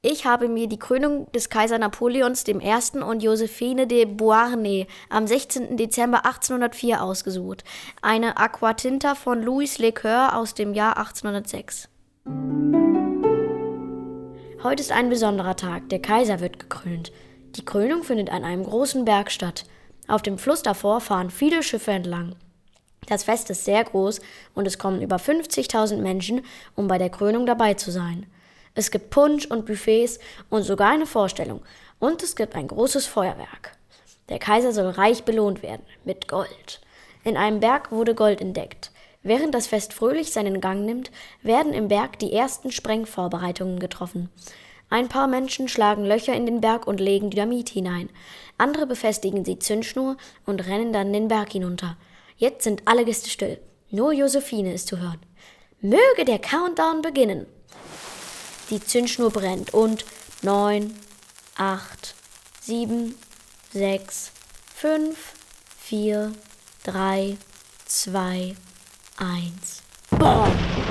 Ich habe mir die Krönung des Kaiser Napoleons I. und Josephine de Beauharnais am 16. Dezember 1804 ausgesucht. Eine Aquatinta von Louis Lecoeur aus dem Jahr 1806. Heute ist ein besonderer Tag. Der Kaiser wird gekrönt. Die Krönung findet an einem großen Berg statt. Auf dem Fluss davor fahren viele Schiffe entlang. Das Fest ist sehr groß und es kommen über 50.000 Menschen, um bei der Krönung dabei zu sein. Es gibt Punsch und Buffets und sogar eine Vorstellung. Und es gibt ein großes Feuerwerk. Der Kaiser soll reich belohnt werden, mit Gold. In einem Berg wurde Gold entdeckt. Während das Fest fröhlich seinen Gang nimmt, werden im Berg die ersten Sprengvorbereitungen getroffen. Ein paar Menschen schlagen Löcher in den Berg und legen Dynamit hinein. Andere befestigen die Zündschnur und rennen dann den Berg hinunter. Jetzt sind alle Gäste still. Nur Josephine ist zu hören. Möge der Countdown beginnen. Die Zündschnur brennt und 9, 8, 7, 6, 5, 4, 3, 2, 1. BOOM!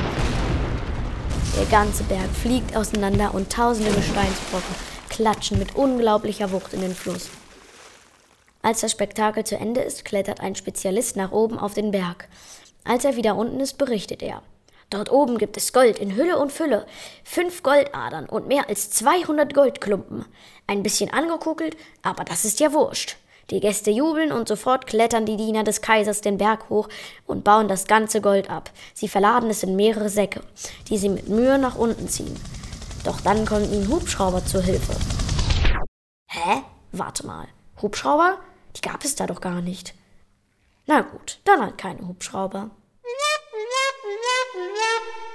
Der ganze Berg fliegt auseinander und tausende Gesteinsbrocken klatschen mit unglaublicher Wucht in den Fluss. Als das Spektakel zu Ende ist, klettert ein Spezialist nach oben auf den Berg. Als er wieder unten ist, berichtet er. Dort oben gibt es Gold in Hülle und Fülle, 5 Goldadern und mehr als 200 Goldklumpen. Ein bisschen angekokelt, aber das ist ja wurscht. Die Gäste jubeln und sofort klettern die Diener des Kaisers den Berg hoch und bauen das ganze Gold ab. Sie verladen es in mehrere Säcke, die sie mit Mühe nach unten ziehen. Doch dann kommen ihnen Hubschrauber zur Hilfe. Hä? Warte mal. Hubschrauber? Die gab es da doch gar nicht. Na gut, dann halt keine Hubschrauber.